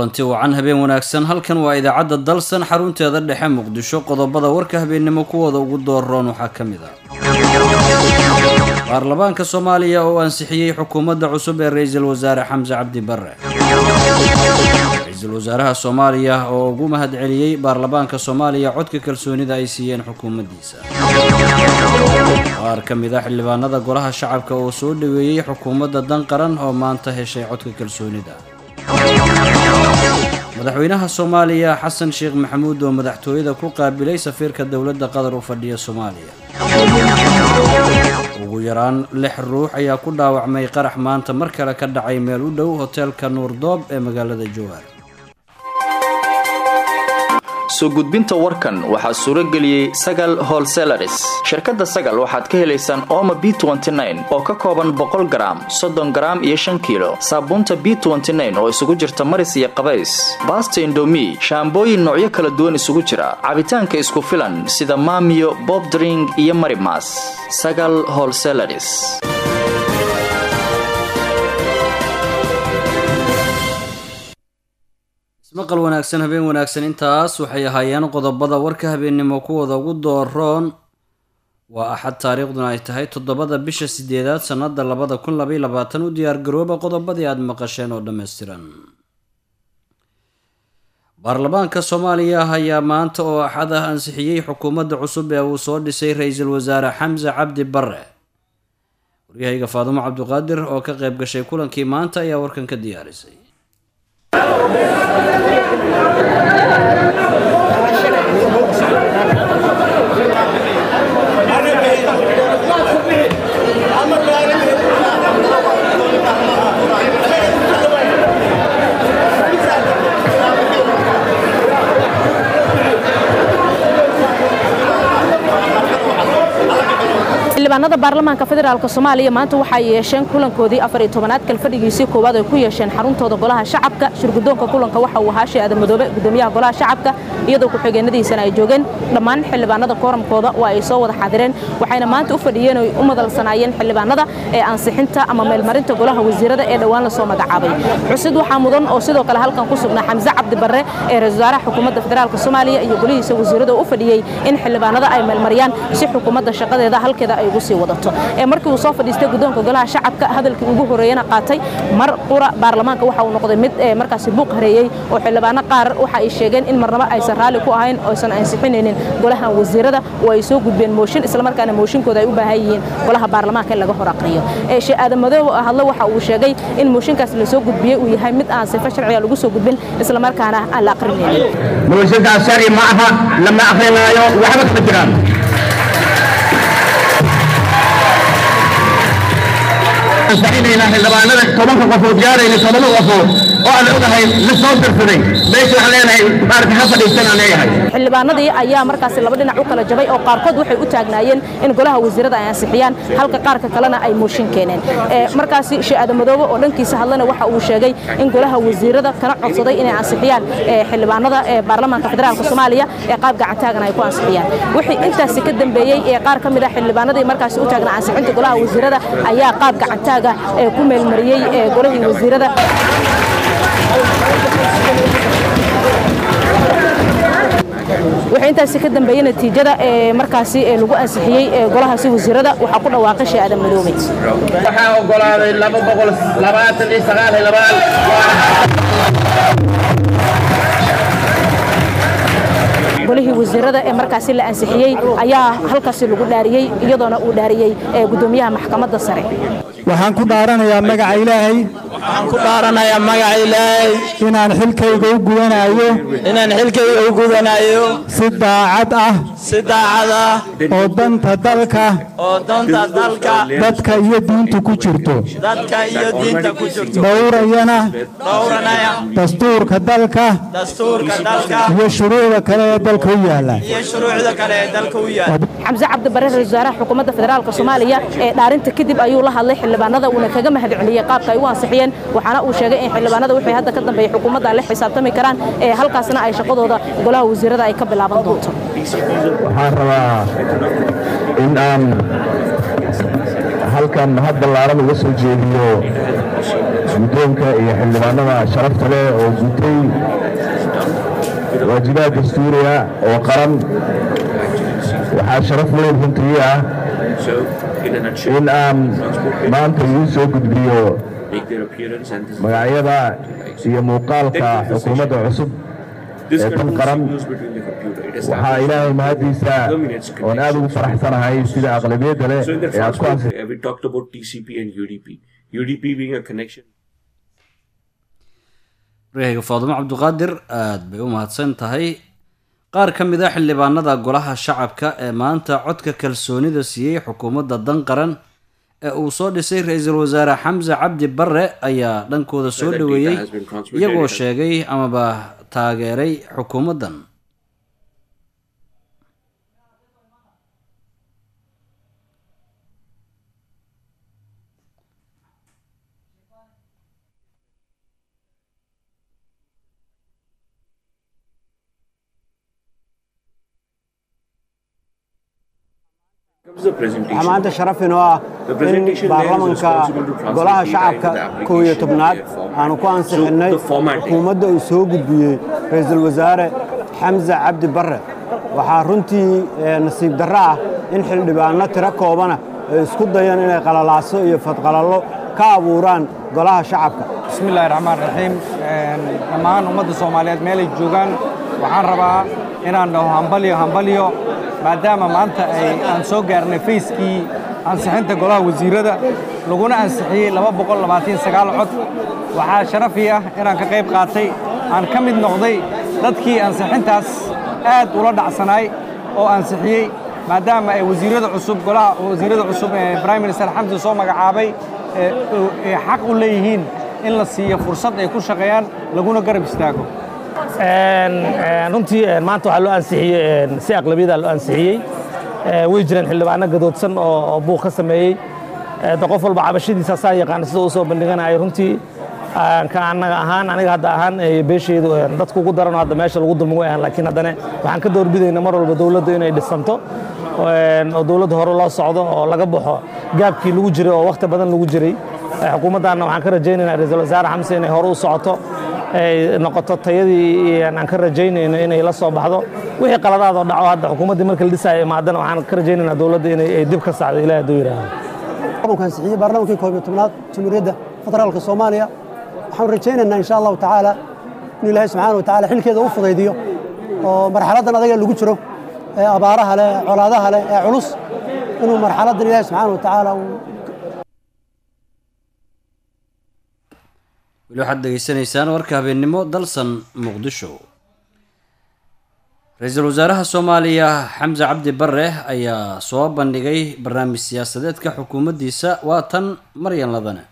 kulanti wacan habeen wanaagsan halkan waa idaacadda dalsan xarunteeda dhexe muqdisho qodobada warka habeennimo kuwooda ugu dooroon waxaa ka mid ah baarlamaanka Soomaaliya oo ansixiyay xukuumadda cusub ee ra'iisul wasaare Xamza Cabdi Barre ra'iisul wasaaraha Soomaaliya oo ugu mahad celiyay baarlamaanka Soomaaliya codka kalsoonida ay siiyeen xukuumaddiisa qaar ka mid ah xildhibaanada golaha shacabka oo soo dhaweeyay xukuumadda dan qaran oo maanta heshay codka kalsoonida madaxweynaha Soomaaliya Xasan Sheekh Maxamuud oo madaxtooyada ku qaabilay safiirka dawladda Qatar u fadhiya Soomaaliya ugu yaraan 6 ruux ayaa ku dhaawacmay qarax maanta mar kale ka dhacay meel u dhow hotelka Nuurdoob ee magaalada Jowhar soo gudbinta warkan waxaa suura geliyay Sagal Wholesalers shirkadda Sagal waxaad ka helaysaan Omo B29 oo ka kooban 100 gram 30 gram iyo 5 kilo saabuunta B29 oo isugu jirta maris iyo qabays basta Indomie shaambooyin noocyo kala duwan isugu jira cabitaanka isku filan sida Maamiyo Bob Drink iyo Marimas Sagal Wholesalers maqal wanaagsan habeen wanaagsan intaas waxay ahaayeen qodobada warka habeennimo kuwada ugu dooroon waa axad taariikhduna ay tahay 7 bisha 8 sanada 2022 u diyaar garooba qodobadii aad maqasheen oo dhameystiran baarlamaanka Soomaaliya ayaa maanta oo axad ah ansixiyay xukuumadda cusub ee uu soo dhisay ra'iisul wasaare Xamza Cabdi Barre wariyayga Faadumo Cabduqaadir oo ka qayb gashay kulankii maanta ayaa warkan ka diyaarisay xildhibaanada baarlamaanka federaalka Soomaaliya maanta waxay yeesheen kulankoodii 14aad kalfadhigiisii koowaad ay ku yeesheen xaruntooda golaha shacabka shirgudoonka kulanka waxa uu ahaa Sheekh Aadan Madoobe gudoomiyaha golaha shacabka iyadoo ku xigeenadiisana ay joogeen dhammaan xildhibaanada kooramkooda waa ay soo wada xaadireen waxayna maanta u fadhiyeen oo u madalsanaayeen xildhibaanada ee ansixinta ama meelmarinta golaha wasiirada ee dhawaan la soo magacaabay xusid waxa mudan oo sidoo kale halkan ku sugnaa Xamza Cabdi Barre ee ra'iisul wasaaraha xukuumadda federaalka Soomaaliya iyo golihiisa wasiirada u fadhiyay in xildhibaanada ay meelmariyaan si xukuumadda shaqadeeda halkeeda ay ugu sii wadato markii uu soo fadhiistay gudoonka golaha shacabka hadalkii ugu horeeyana qaatay mar qura baarlamaanka waxa uu noqday mid markaas buuq hareeyay oo xildhibaano qaar waxa ay sheegeen in marnaba aysan raali ku ahayn oo aysan ansixinaynin golaha wasiirada oo ay soo gudbeen mooshin isla markaana mooshinkooda ay u baahan yihiin golaha baarlamaanka laga hor aqriyo Sheekh Aadan Madoobe hadla waxa uu sheegay in mooshinkaas la soo gudbiyay uu yahay mid aan sifo sharci ah lagu soo gudbin isla markaana aan la aqrinaynin mooshinkaas sharci ma aha lama aqrinayo waxba ka jiraan saxinayna xildhibaanada 10 qofood gaarayna 10 qofood oo aan ogahay la soo dirsaday meesha waxa leenahay baarka ha fadhiisanaa leeyahay xildhibaanadii ayaa markaas laba dhinac u kala jabay oo qaarkood waxay u taagnaayeen in golaha wasiirada ay ansixiyaan halka qaarka kalena ay mooshin keeneen markaas Sheekh Aadan Madoobe oo dhankiisa hadlana waxa uu sheegay in golaha wasiirada kana codsaday inay ansixiyaan xildhibaanada baarlamaanka federaalka Soomaaliya ee qaab gacan taagan ay ku ansixiyaan wixii intaas ka dambeeyay qaar ka mid ah xildhibaanadii markaas u taagnaa ansixinta golaha wasiirada ayaa qaab gacan taaga ku meelmariyay golihii wasiirada waxay intaas ka dambeeyay natiijada markaas lagu ansixiyay golahaasi wasiirada waxa ku dhawaaqay Sheekh Aadan Madoobe waxa ogolaaday 229 golihii wasiirada ee markaas la ansixiyay ayaa halkaas lagu dhaariyay iyadoona uu dhaariyay gudoomiyaha maxkamadda sare waxaan ku dhaaranayaa magaca Ilaahay inaan xilkayga u gudanayo si daacad ah oo danta dalka dadka iyo diinta ku jirto dhowrayana dastuurka dalka iyo shuruucda kale ee dalka u yaala Xamza Cabdi Barre ra'iisul wasaaraha xukuumadda federaalka Soomaaliya ee dhaarinta kadib ayuu la hadlay xildhibaanada una kaga mahad celiyay qaabka ay u ansixiyeen waxaana uu sheegay in xildhibaanada wixii hadda ka dambeeyay xukuumadda la xisaabtami karaan halkaasna ay shaqadooda golaha wasiirada ay ka bilaaban doonto waxaan rabaa in aan halkan mahad ballaaran uga soo jeediyo guddoonka iyo xildhibaanada sharafta leh oo gutay waajibaad dastuuriya oo qaran. waxaa sharaf weyn runtii ah in aan maanta idiin soo gudbiyo magacyada iyo muuqaalka xukuumadda cusub ee dan qaran. waxaa ilaahay mahadiisa oon aad ugu faraxsanahay sida aqlabiyadda leh ee aad ku waryahaga Faadumo Cabduqaadir aad bay u mahadsan tahay. qaar ka mid ah xildhibaanada golaha shacabka ee maanta codka kalsoonida siiyey xukuumadda dan qaran ee uu soo dhisay ra-iisul wasaare Xamse Cabdi Barre ayaa dhankooda soo dhaweeyey iyagoo sheegay amaba taageeray xukuumaddan. waxaa maanta sharaf inoo ah in baarlamanka golaha shacabka 11aad aanu ku ansixinnay xukuumadda uu soo gudbiyey ra-iisul wasaare Xamse Cabdi Barre. waxaa runtii nasiib darro ah in xildhibaano tiro koobana ay isku dayaan inay qalalaaso iyo fadqalallo ka abuuraan golaha shacabka. bismillaahi raxmaani raxiim. dhammaan ummadda Soomaaliyeed meelay joogaan waxaan rabaa inaan dhaho hambalyo maadaama maanta aan soo gaarnay fayskii ansixinta golaha wasiirada laguna ansixiyey 229 cod. waxaa sharafii ah inaan ka qayb qaatay aan ka mid noqday dadkii ansixintaas aad ula dhacsanaay oo ansixiyey maadaama ay wasiirada cusub golaha wasiirada cusub ee Prime Minister Xamse soo magacaabay xaq u leeyihiin in la siiyo fursad ay ku shaqeeyaan laguna garab istaago. runtii maanta waxaa loo ansixiyey si aqlabiyada loo ansixiyey. way jireen xildhibaano gadoodsan oo buuq ka sameeyey. qof walba cabashadiisa saa yaqaan sida uu soo bandhiganay runtii aniga hadda ahaan beesheedu dadku ugu daran hadda meesha lagu dulmo way ahaan, laakiin haddana waxaan ka doorbidaynaa mar walba dawladdu inay dhisanto oo dawladda hore loo socdo oo laga baxo gaabkii lagu jiray oo waqti badan lagu jiray. xukuumaddaana waxaan ka rajaynaynaa ra-iisul wasaare Xamse inay hore u socoto ay noqoto tayadii aan ka rajaynayno inay la soo baxdo wixii qaladaad oo dhaco hadda xukuumaddii marka la dhisaayo imaadana waxaan ka rajaynaynaa dawladda inay dib ka saacdo ilaahay hadduu yidhaahdo. ansixiyey baarlamankii 11aad Jamhuuriyadda Federaalka Soomaaliya. waxaan rajaynaynaa insha Allah tacaala in Ilaahay subxaanahu wa tacaala xilkeeda u fudaydiyo oo marxaladdan adaga lagu jiro ee abaaraha leh colaadaha leh ee culus inuu marxaladdan Ilaahay subxaanahu wa tacaala weli waxaad degeysanaysaan warka habeennimo dalsan Muqdisho. ra-iisul wasaaraha Soomaaliya Xamse Cabdi Barre ayaa soo bandhigay barnaamij siyaasadeedka xukuumaddiisa. waa tan Maryan Ladane.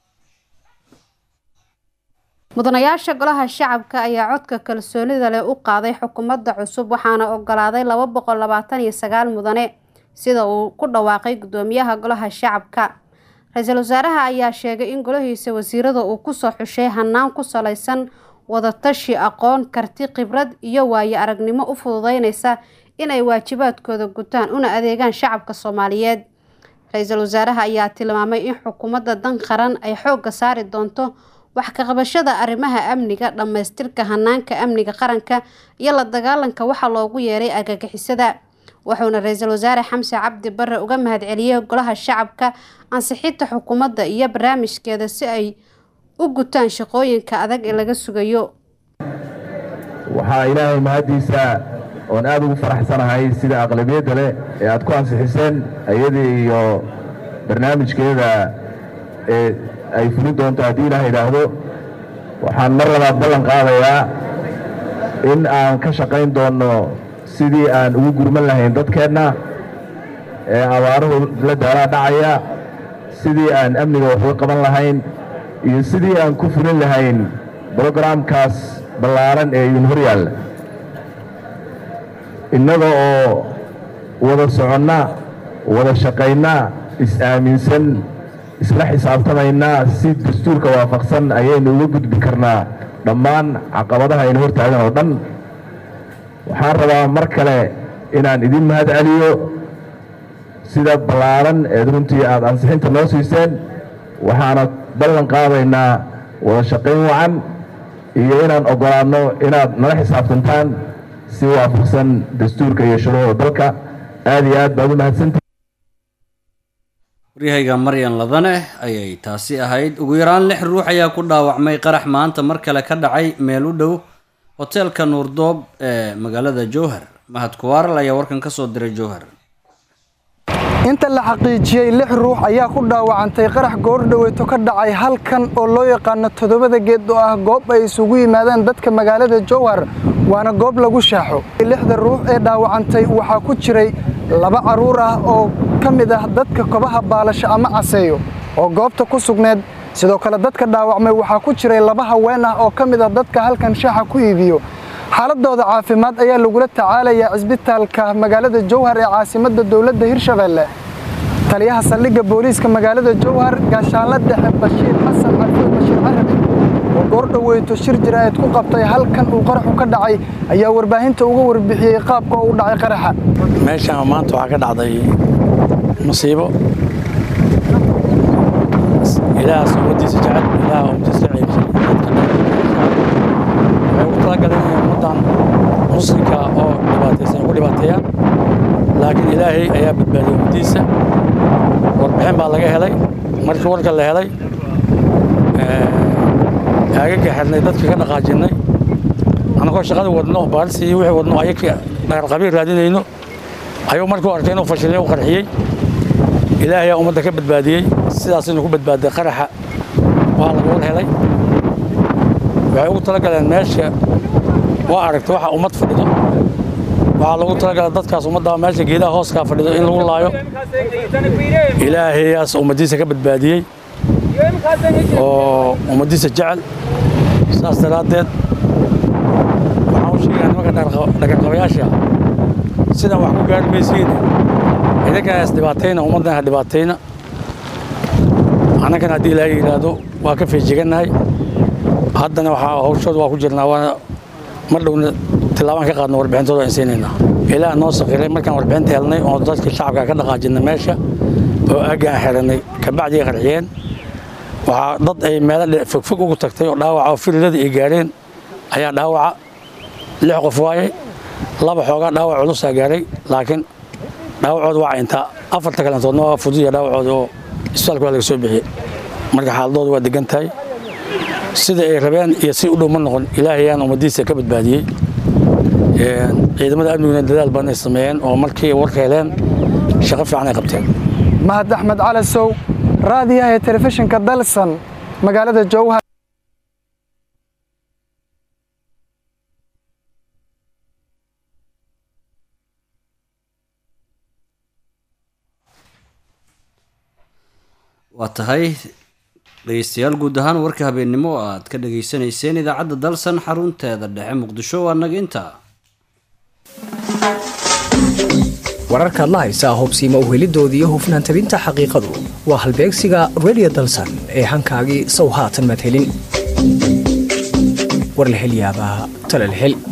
mudanayaasha golaha shacabka ayaa codka kalsoonida leh u qaaday xukuumadda cusub waxaana ogolaaday 229 mudane sida uu ku dhawaaqay gudoomiyaha golaha shacabka. ra-iisul wasaaraha ayaa sheegay in golahiisa wasiirada uu ku soo xushay hannaan ku salaysan wadatashi, aqoon, karti, khibrad iyo waayo aragnimo u fududeynaysa inay waajibaadkooda gutaan una adeegaan shacabka Soomaaliyeed. ra-iisul wasaaraha ayaa tilmaamay in xukuumadda dan qaran ay xoogga saari doonto wax ka qabashada arrimaha amniga, dhamaystirka hannaanka amniga qaranka iyo la dagaalanka waxa loogu yeeray argagixisada. wuxuuna ra-iisul wasaare Xamse Cabdi Barre uga mahadceliyey golaha shacabka ansixinta xukuumadda iyo barnaamijkeeda si ay u gutaan shaqooyinka adag ee laga sugayo. waxaa ilaahay mahadiisa oon aad ugu faraxsanahay sida aqlabiyadda leh ee aad ku ansixiseen ayadii iyo barnaamijkeeda ee ay fulin doonto haddii ilaah yidhaahdo. waxaan mar labaad ballan qaadayaa in aan ka shaqayn doonno sidii aan ugu gurman lahayn dadkeenna ee abaaruhu la daalaa dhacaya, sidii aan amniga wax uga qaban lahayn iyo sidii aan ku fulin lahayn brogaraamkaas ballaaran ee idin hor yaalla. innaga oo wada soconna, wada shaqayna, is-aaminsan, isla xisaabtamaynaa si dastuurka waafaqsan ayaynu uga gudbi karnaa dhammaan caqabadaha aynu hor taagan oo dhan. waxaan rabaa mar kale inaan idin mahad celiyo sida ballaaran ee runtii aad ansixinta noo siiseen. waxaana ballan qaadaynaa wada shaqayn wacan iyo inaan ogolaanno inaad nala xisaabtantaan si waafaqsan dastuurka iyo shuruucda dalka. aad iyo aad baad u mahadsantahay. waryahayga maryan ladane ayay taasi ahayd. ugu yaraan 6 ruux ayaa ku dhaawacmay qarax maanta mar kale ka dhacay meel u dhow hoteelka nuurdoob ee magaalada jowhar. mahad kuwaaral ayaa warkan ka soo diray jowhar. inta la xaqiijiyay 6 ruux ayaa ku dhaawacantay qarax goordhaweeto ka dhacay halkan oo loo yaqaano 7 geed oo ah goob ay isugu yimaadaan dadka magaalada jowhar, waana goob lagu shaaxo. 6 ruux ee dhaawacantay waxaa ku jiray 2 caruur ah oo ka mid ah dadka kobaha baalasha ama caseeyo oo goobta ku sugneed. sidoo kale dadka dhaawacmay waxaa ku jiray 2 haween ah oo ka mid ah dadka halkan shaaxa ku iibiyo. xaaladooda caafimaad ayaa lagula tacaalayaa cisbitaalka magaalada jowhar ee caasimadda dowladda Hirshabelle. taliyaha saldhigga booliiska magaalada jowhar gaashaanle dhexe Bashiir Xasan Cabdi Bashiir Carabi oo goordhaweeto shir jiraayad ku qabtay halkan uu qaraxu ka dhacay ayaa warbaahinta uga warbixiyay qaabka uu dhacay qaraxa. meeshan maanta waxaa ka dhacday musiibo ilaah suudiisa jacayl ilaah umtiisa ciibsan dadka ummadan muslimka oo dhibaataysan ku dhibaateeyaan, laakiin ilaahay ayaa badbaadiyay umtiisa. warbixin baa laga helay. markii warka la helay agaga xirnay dadka ka dhaqaajinay anagoo shaqada wadno baaris iyo wixii wadno ayaga dhagar qabiir raadinayno ayuu markuu arkay inuu fashilay oo qarxiyay. ilaahay ayaa ummadda ka badbaadiyey. sidaas inuu ku badbaaday qaraxa waa laga war helay. waxay ugu talagaleen meesha waa aragtay waxa ummad fadhido, waxaa lagu talagalay dadkaas ummadda meesha geedaha hooskaa fadhido in lagu laayo. ilaahayaas ummaddiisa ka badbaadiyey oo ummaddiisa jecel. saas daraaddeed waxaan u sheegaa nimanka dhagarqabayaasha sidan wax ku gaari maysiin, idinkana is dhibaatayna, ummaddana ha dhibaatayna. annagana haddii ilaahay yidhaahdo waa ka feejigannahay. haddana waxaa hawshooda waa ku jirnaa, waana mar dhowna tillaabaan ka qaadno warbixintooda aan siinaynaa. ilaah noo saqiray markaan warbixinta helnay oo dadka shacabka ka dhaqaajinay meesha oo aaggaan xiranay kabacdii qarxiyeen. waxaa dad ay meelo fogfog ugu tagtay oo dhaawaca oo firilada ay gaareen ayaa dhaawaca 6 qof waaye. 2 xoogaa dhaawac culusaa gaaray, laakiin dhaawacooda waa intaa. 4 kalantoodna waa fududiya dhaawacooda oo isbitaalka waa laga soo bixiyey. marka xaaladooda waa degan tahay. sida ay rabeen iyo si u dhow ma noqon. ilaahay ayaan ummaddiisa ka badbaadiyey. ciidamada amniguna dadaal badan ay sameeyeen oo markii warka heleen shaqo fiican ay qabteen. mahad axmed calasow, raadiyaha ee telefishinka dalsan, magaalada jowhar. waa tahay dhegeystayaal, guud ahaan warka habeennimo oo aad ka dhageysanayseen idaacadda dalsan xarunteeda dhexe muqdisho waa naga intaa. wararkaad la haysaa hubsiima u helidoodii iyo hufnaan tabinta xaqiiqadu waa halbeegsiga radio dalsan ee hankaagii sow haatan madhelin. war la hel yaabaa tala la hel.